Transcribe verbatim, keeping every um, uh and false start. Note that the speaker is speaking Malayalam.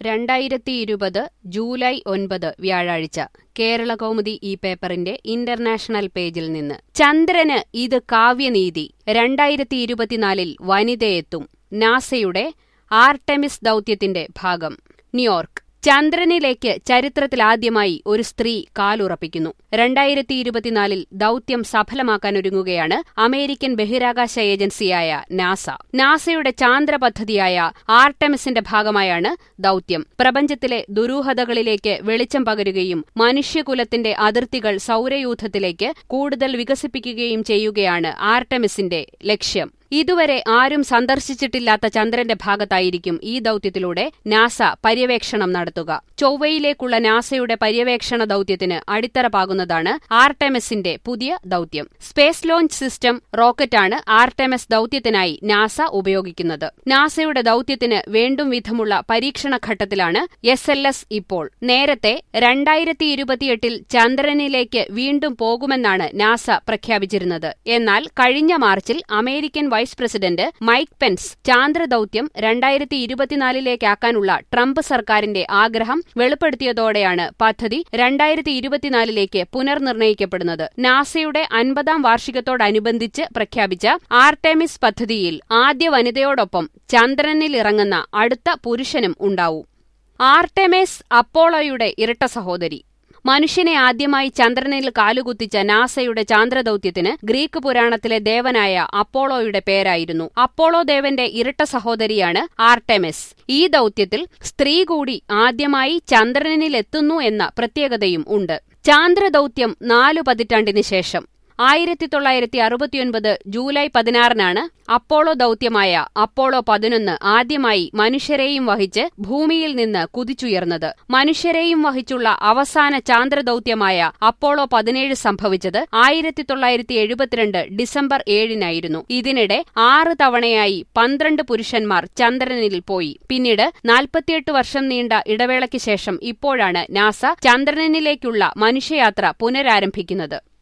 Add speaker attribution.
Speaker 1: രണ്ടായിരത്തിയിരുപത് ജൂലൈ ഒൻപത് വ്യാഴാഴ്ച കേരളകൗമുദി ഈ പേപ്പറിന്റെ ഇന്റർനാഷണൽ പേജിൽ നിന്ന്. ചന്ദ്രന് ഇത് കാവ്യനീതി. രണ്ടായിരത്തി ഇരുപത്തിനാലിൽ വനിതയെത്തും. നാസയുടെ ആർടെമിസ് ദൗത്യത്തിന്റെ ഭാഗം. ന്യൂയോർക്ക്. ചന്ദ്രനിലേക്ക് ചരിത്രത്തിലാദ്യമായി ഒരു സ്ത്രീ കാലുറപ്പിക്കുന്നു. രണ്ടായിരത്തി ഇരുപത്തിനാലിൽ ദൗത്യം സഫലമാക്കാനൊരുങ്ങുകയാണ് അമേരിക്കൻ ബഹിരാകാശ ഏജൻസിയായ നാസ. നാസയുടെ ചാന്ദ്ര പദ്ധതിയായ ആർടെമിസിന്റെ ഭാഗമായാണ് ദൗത്യം. പ്രപഞ്ചത്തിലെ ദുരൂഹതകളിലേക്ക് വെളിച്ചം പകരുകയും മനുഷ്യകുലത്തിന്റെ അതിർത്തികൾ സൗരയൂഥത്തിലേക്ക് കൂടുതൽ വികസിപ്പിക്കുകയും ചെയ്യുകയാണ് ആർടെമിസിന്റെ ലക്ഷ്യം. ഇതുവരെ ആരും സന്ദർശിച്ചിട്ടില്ലാത്ത ചന്ദ്രന്റെ ഭാഗത്തായിരിക്കും ഈ ദൗത്യത്തിലൂടെ നാസ പര്യവേക്ഷണം നടത്തുക. ചൊവ്വയിലേക്കുള്ള നാസയുടെ പര്യവേക്ഷണ ദൗത്യത്തിന് അടിത്തറ പാകുന്നതാണ് ആർടെമിസിന്റെ പുതിയ ദൗത്യം. സ്പേസ് ലോഞ്ച് സിസ്റ്റം റോക്കറ്റാണ് ആർടെമിസ് ദൗത്യത്തിനായി നാസ ഉപയോഗിക്കുന്നത്. നാസയുടെ ദൗത്യത്തിന് വേണ്ടും വിധമുള്ള പരീക്ഷണ ഘട്ടത്തിലാണ് എസ് എൽ എസ് ഇപ്പോൾ. നേരത്തെ രണ്ടായിരത്തി ഇരുപത്തിയെട്ടിൽ ചന്ദ്രനിലേക്ക് വീണ്ടും പോകുമെന്നാണ് നാസ പ്രഖ്യാപിച്ചിരുന്നത്. എന്നാൽ കഴിഞ്ഞ മാർച്ചിൽ American vice president Mike Pence ചാന്ദ്രദൗത്യം രണ്ടായിരത്തി ഇരുപത്തിനാലിലേക്കാക്കാനുള്ള ട്രംപ് സർക്കാരിന്റെ ആഗ്രഹം വെളിപ്പെടുത്തിയതോടെയാണ് പദ്ധതി രണ്ടായിരത്തി ഇരുപത്തിനാലിലേക്ക് പുനർനിർണയിക്കപ്പെടുന്നത്. നാസയുടെ അൻപതാം വാർഷികത്തോടനുബന്ധിച്ച് പ്രഖ്യാപിച്ച ആർടെമിസ് പദ്ധതിയിൽ ആദ്യ വനിതയോടൊപ്പം ചന്ദ്രനിലിറങ്ങുന്ന അടുത്ത പുരുഷനും ഉണ്ടാവും. ആർടെമിസ് അപ്പോളോയുടെ ഇരട്ട സഹോദരി. മനുഷ്യനെ ആദ്യമായി ചന്ദ്രനിൽ കാലുകുത്തിച്ച നാസയുടെ ചാന്ദ്രദൗത്യത്തിന് ഗ്രീക്ക് പുരാണത്തിലെ ദേവനായ അപ്പോളോയുടെ പേരായിരുന്നു. അപ്പോളോ ദേവന്റെ ഇരട്ട സഹോദരിയാണ് ആർടെമിസ്. ഈ ദൗത്യത്തിൽ സ്ത്രീ കൂടി ആദ്യമായി ചന്ദ്രനിലെത്തുന്നു എന്ന പ്രത്യേകതയും ഉണ്ട്. ചാന്ദ്രദൗത്യം നാലു പതിറ്റാണ്ടിന് ശേഷം ആയിരത്തി തൊള്ളായിരത്തി അറുപത്തിയൊൻപത് ജൂലൈ പതിനാറിനാണ് അപ്പോളോ ദൗത്യമായ അപ്പോളോ പതിനൊന്ന് ആദ്യമായി മനുഷ്യരെയും വഹിച്ച് ഭൂമിയിൽ നിന്ന് കുതിച്ചുയർന്നത്. മനുഷ്യരെയും വഹിച്ചുള്ള അവസാന ചാന്ദ്രദൗത്യമായ അപ്പോളോ പതിനേഴ് സംഭവിച്ചത് ആയിരത്തി തൊള്ളായിരത്തി എഴുപത്തിരണ്ട് ഡിസംബർ ഏഴിനായിരുന്നു. ഇതിനിടെ ആറ് തവണയായി പന്ത്രണ്ട് പുരുഷന്മാർ ചന്ദ്രനിൽ പോയി. പിന്നീട് നാൽപ്പത്തിയെട്ട് വർഷം നീണ്ട ഇടവേളയ്ക്ക് ശേഷം ഇപ്പോഴാണ് നാസ ചന്ദ്രനിലേക്കുള്ള മനുഷ്യയാത്ര പുനരാരംഭിക്കുന്നത്.